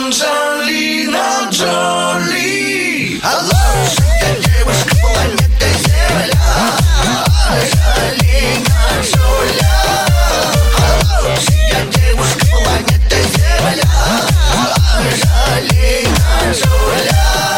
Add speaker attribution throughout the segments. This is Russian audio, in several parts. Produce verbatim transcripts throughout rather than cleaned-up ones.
Speaker 1: Анджелина Джоли. Лучшая девушка планеты Земля. Анджелина Джоли. Лучшая девушка планеты Земля. Анджелина Джоли.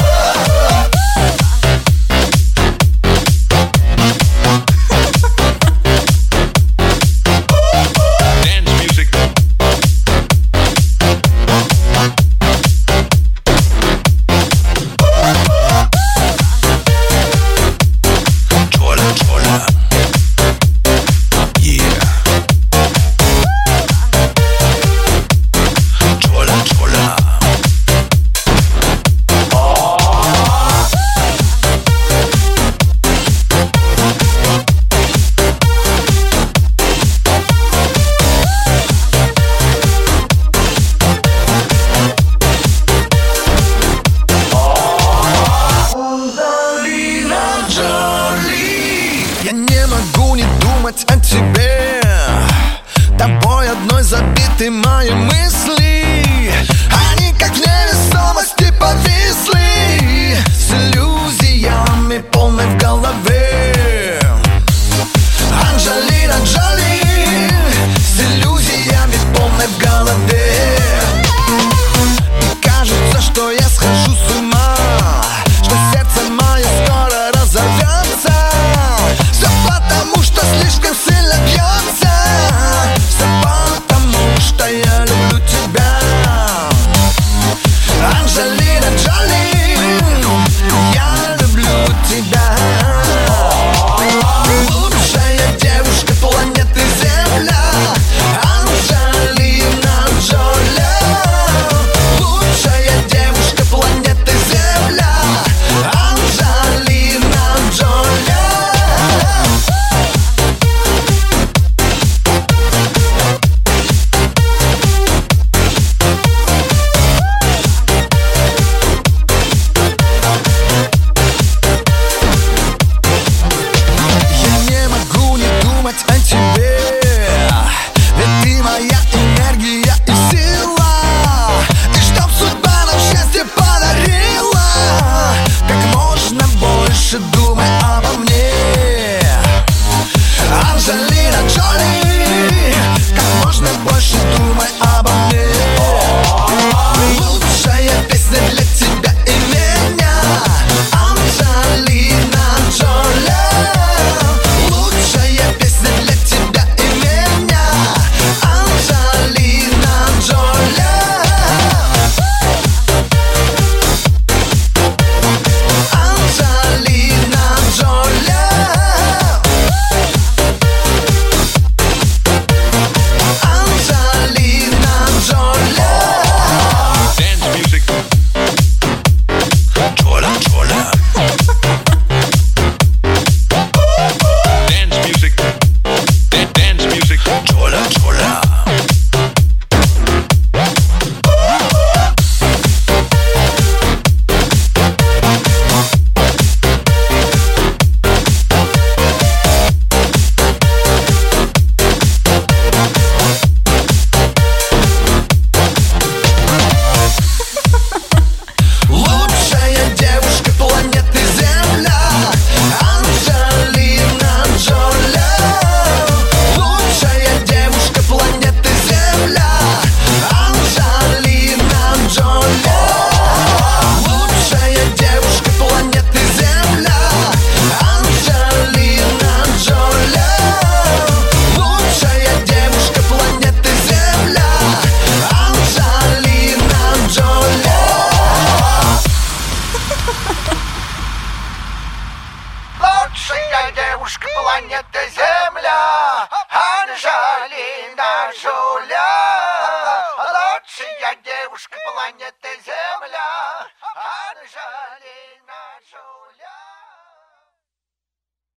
Speaker 1: Я не могу не думать о тебе. Тобой одной забиты мои мысли. Они как в невесомости повисли, с иллюзиями полной в голове. Анджелина Джоли, с иллюзиями полной в голове. И кажется, что я схожу с ума, что сердце мое скоро разорвется. Все потому, что слишком сильно бьется. Все потому, что я люблю тебя. Анджелина Джоли, я люблю тебя. Лучшая девушка планеты Земля. Анджелина Джоли. Лучшая девушка планеты Земля. Анджелина Джоли. О тебе, ведь ты моя энергия и сила. И чтоб судьба нам счастье подарила, как можно больше думай обо мне. Анджелина Джоли, как можно больше думай обо мне. Лучшая песня для тебя и меня. Анджелина Джоли. Лучшая девушка планеты Земля. Анджелина Джоли. Лучшая девушка планеты Земля.